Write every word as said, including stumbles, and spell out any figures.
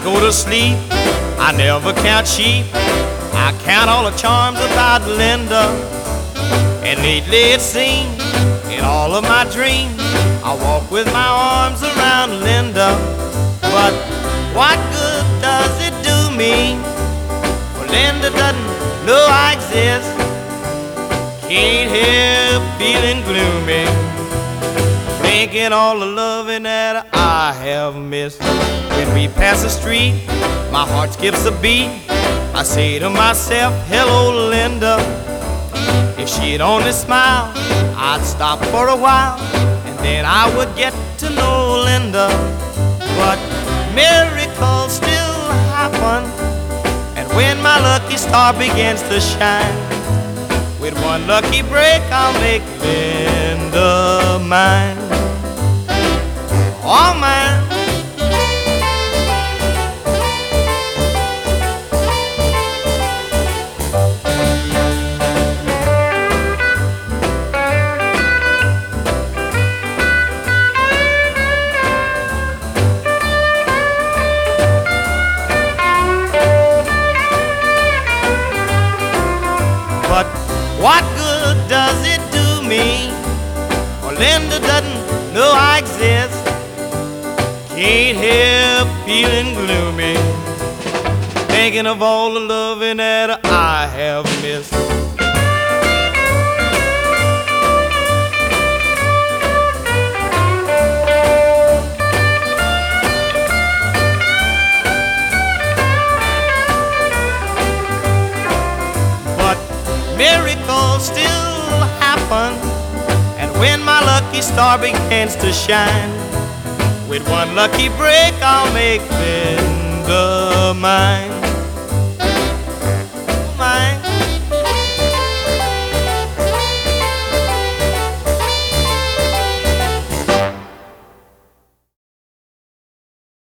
go to sleep, I never count sheep. I count all the charms about Linda. And lately it seems, in all of my dreams, I walk with my arms around Linda. But what good does it do me? For Linda doesn't know I exist. Can't help feeling gloomy, thinking all the loving that I have missed. When we pass the street, my heart skips a beat. I say to myself, hello Linda. If she'd only smile, I'd stop for a while, and then I would get to know Linda. But miracles still happen, and when my lucky star begins to shine, with one lucky break I'll make Linda mine. Oh man. But what good does it do me? For Linda doesn't know I exist. Can't help feeling gloomy, thinking of all the loving that I have missed. But miracles still happen, and when my lucky star begins to shine, with one lucky break I'll make Linda mine.